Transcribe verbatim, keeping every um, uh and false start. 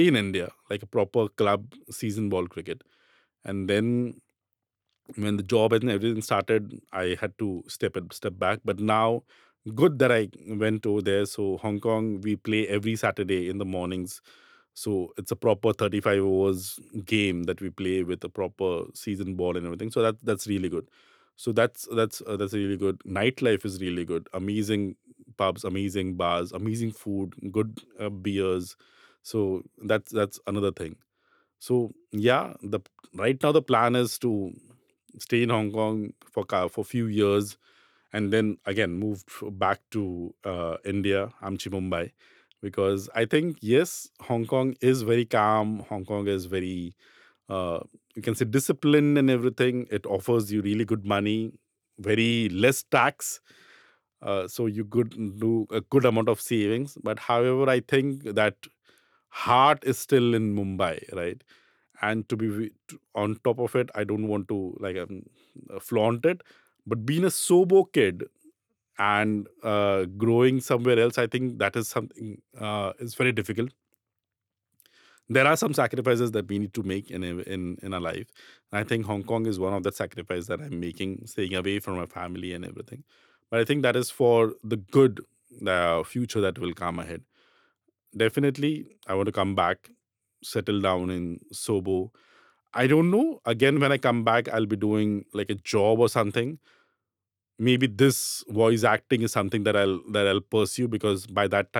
in India, like a proper club season ball cricket. And then when the job and everything started, I had to step it step back. But now, good that I went over there. So Hong Kong, we play every Saturday in the mornings. So it's a proper thirty-five overs game that we play with a proper season ball and everything. So that that's really good. So that's that's uh, that's really good. Nightlife is really good. Amazing pubs, amazing bars, amazing food, good uh, beers. So that's that's another thing. So yeah, the right now the plan is to stay in Hong Kong for ca- for few years, and then again move back to uh, India, Amchi Mumbai, because I think yes, Hong Kong is very calm. Hong Kong is very uh, you can say disciplined and everything. It offers you really good money, very less tax. Uh, so you could do a good amount of savings. But however, I think that heart is still in Mumbai, right? And to be v- t- on top of it, I don't want to like um, uh, flaunt it, but being a sobo kid and uh, growing somewhere else, I think that is something uh, is very difficult. There are some sacrifices that we need to make in a- in in our life. And I think Hong Kong is one of the sacrifices that I'm making, staying away from my family and everything. But I think that is for the good, the future that will come ahead. Definitely, I want to come back, settle down in Sobo. I don't know. Again, when I come back, I'll be doing like a job or something. Maybe this voice acting is something that I'll that I'll pursue, because by that time